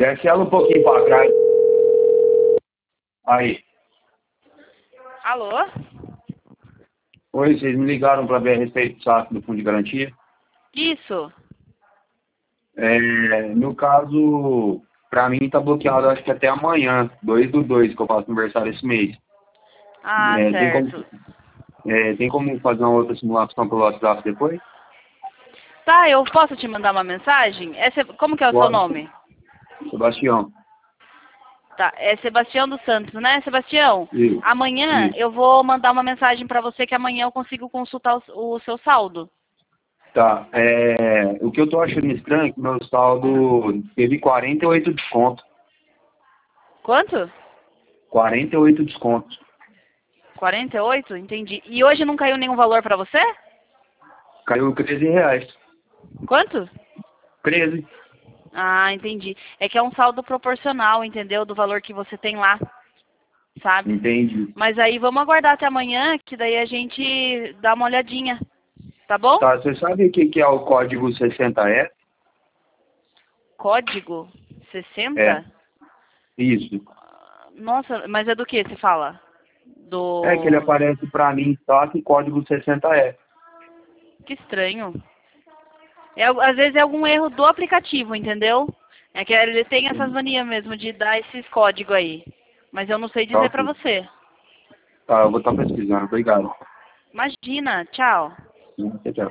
Desce ela um pouquinho pra trás. Aí. Alô? Oi, vocês me ligaram pra ver a respeito do saque do fundo de garantia? Isso. No caso, pra mim tá bloqueado acho que até amanhã, 2/2, que eu faço aniversário esse mês. Ah, Tem como, certo. tem como fazer uma outra simulação pelo WhatsApp depois? Tá, eu posso te mandar uma mensagem? Como que é o seu Pode. nome? Sebastião. Tá, é Sebastião dos Santos, né? Sebastião, Isso. amanhã Isso. eu vou mandar uma mensagem pra você que amanhã eu consigo consultar o seu saldo. Tá. O que eu tô achando estranho é que meu saldo teve 48 descontos. Quanto? 48 descontos. 48? Entendi. E hoje não caiu nenhum valor pra você? Caiu R$ 13. Quanto? 13. Ah, entendi. É que é um saldo proporcional, entendeu? Do valor que você tem lá, sabe? Entendi. Mas aí vamos aguardar até amanhã, que daí a gente dá uma olhadinha, tá bom? Tá, você sabe o que que é o código 60E? Código É, 60? isso. Nossa, mas é do que você fala? É que ele Do... aparece pra mim, só que código 60E. Que estranho. Às vezes é algum erro do aplicativo, entendeu? É que ele tem essas manias mesmo de dar esses códigos aí. Mas eu não sei Tá, dizer pra ok. você. Tá, eu vou estar pesquisando. Obrigado. Imagina, tchau. Tchau, tchau.